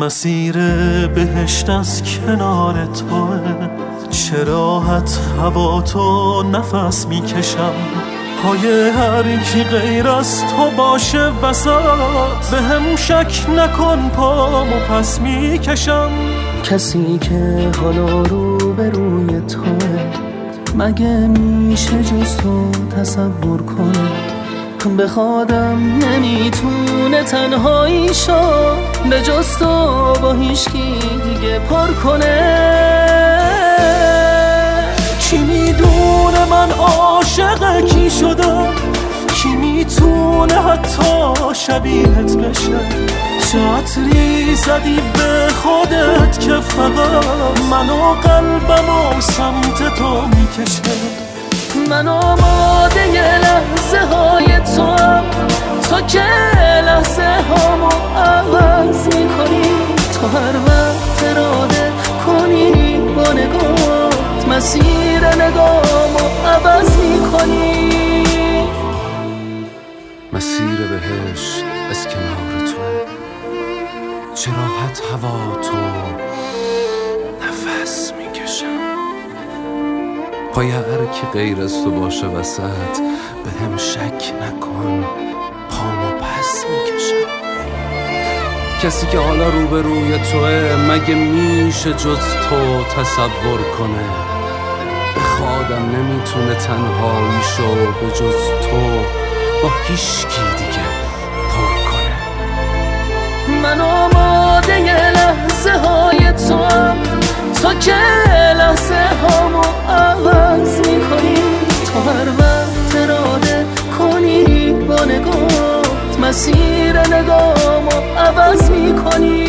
مسیر بهشت از کنار توه، چه راحت هوا تو نفس میکشم. پای هر کی غیر از تو باشه وسط، به هم شک نکن پامو پس میکشم. کسی که حالا رو به روی توه، مگه میشه جز تو تصور کنه؟ بخوادم نمیتونه تنهایی شو، به جز تو با هیچکی دیگه پر کنه. کی میدونه من عاشق کی شدم؟ کی میتونه حتی شبیهت بشه؟ چه عطری زدی به خودت که فقط منو قلبمو سمت تو میکشه؟ من آماده لحظه های تو هم، تو که لحظه هامو عوض میکنی. تو هر وقت اراده کنی با نگات، مسیر نگامو عوض میکنی. مسیر بهشت از کنار تو، چه راحت هوا تو نفس میکشم. پای هر کی غیر از تو باشه وسط، به هم شک نکن پامو پس میکشم. کسی که حالا روبروی توه، مگه میشه جز تو تصور کنه؟ بخوادم نمیتونه تنهایی شو، به جز تو با هیچکی دیگه پر کنه. من آماده لحظه های تو هم، تو که لحظه هامو عوض میکنی. تو هر وقت اراده کنی با نگات، مسیر نگامو عوض میکنی.